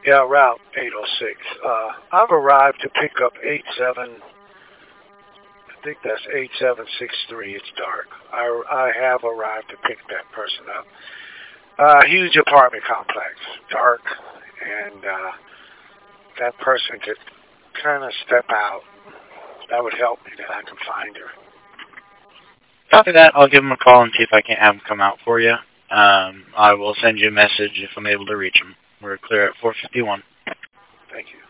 Yeah, Route 806. I've arrived to pick up 87. I think that's 8763. It's dark. I have arrived to pick that person up. Huge apartment complex, dark, and that person could kind of step out. That would help me that I can find her. Copy that. I'll give him a call and see if I can have him come out for you. I will send you a message if I'm able to reach him. We're clear at 451. Thank you.